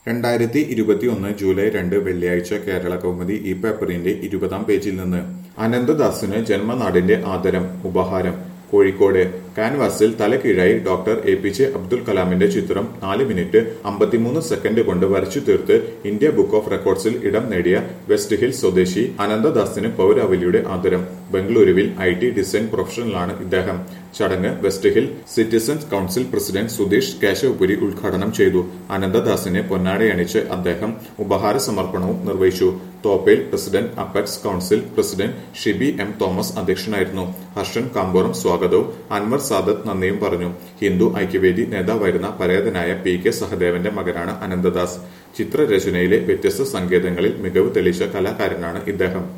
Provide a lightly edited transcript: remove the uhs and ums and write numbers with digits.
2021 July 2 വെള്ളിയാഴ്ച കേരള കൗമുദി ഈ പേപ്പറിന്റെ 20-ാം പേജിൽ നിന്ന് അനന്തദാസിന് ജന്മനാടിന്റെ ആദരം ഉപഹാരം കോഴിക്കോട് കാൻവാസിൽ തലകീഴായി ഡോക്ടർ എപിജെ അബ്ദുൽ കലാമിന്റെ ചിത്രം 4 മിനിറ്റ് 53 സെക്കൻഡ് കൊണ്ട് വരച്ചു തീർത്ത് ഇന്ത്യ ബുക്ക് ഓഫ് റെക്കോർഡ്സിൽ ഇടം നേടിയ വെസ്റ്റ് ഹിൽ സ്വദേശി അനന്തദാസിന് പൗരാവലിയുടെ ആദരം. ബംഗളൂരുവിൽ IT ഡിസൈൻ പ്രൊഫഷണലാണ് ഇദ്ദേഹം. ചടങ്ങ് West Hill citizens council president Sudheesh Keshavapuri ഉദ്ഘാടനം ചെയ്തു. അനന്തദാസിനെ പൊന്നാടയണിച്ച് അദ്ദേഹം ഉപഹാര സമർപ്പണവും നിർവഹിച്ചു. തോപ്പയിൽ president apex council president Shibi M Thomas അധ്യക്ഷനായിരുന്നു. ഹർഷൻ കാമ്പൂറും സ്വാഗതവും അൻവർ സാദത്ത് നന്ദിയും പറഞ്ഞു. ഹിന്ദു ഐക്യവേദി നേതാവായിരുന്ന പരേതനായ PK സഹദേവന്റെ മകനാണ് അനന്തദാസ്. ചിത്രരചനയിലെ വ്യത്യസ്ത സങ്കേതങ്ങളിൽ മികവ് തെളിയിച്ച കലാകാരനാണ് ഇദ്ദേഹം.